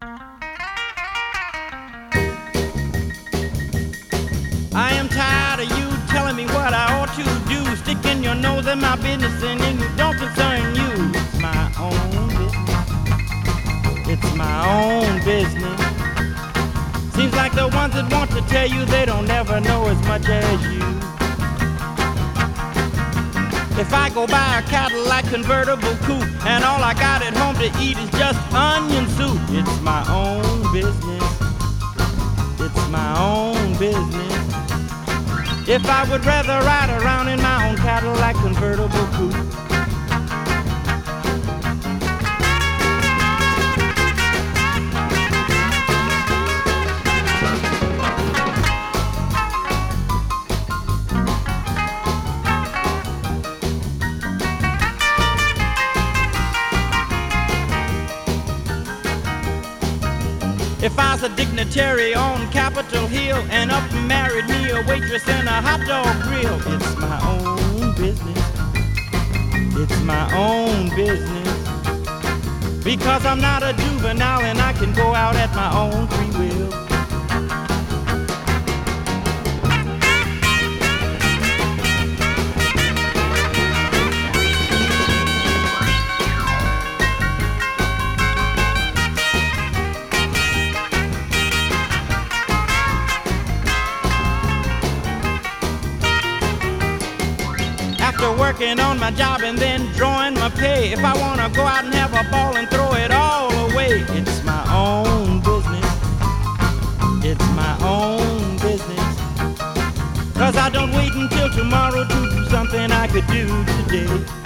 I am tired of you telling me what I ought to do, sticking your nose in my business and it don't concern you. It's my own business. It's my own business. Seems like the ones that want to tell you they don't ever know as much as you. If I go buy a Cadillac convertible coupe and all I got at home to eat is just onion soup, it's my own business. It's my own business. If I would rather ride around in my own Cadillac convertible coupe. If I was a dignitary on Capitol Hill and up and married me a waitress in a hot dog grill, it's my own business. It's my own business. Because I'm not a juvenile and I can go out at my own free will. After working on my job and then drawing my pay, if I want to go out and have a ball and throw it all away, it's my own business. It's my own business. 'Cause I don't wait until tomorrow to do something I could do today.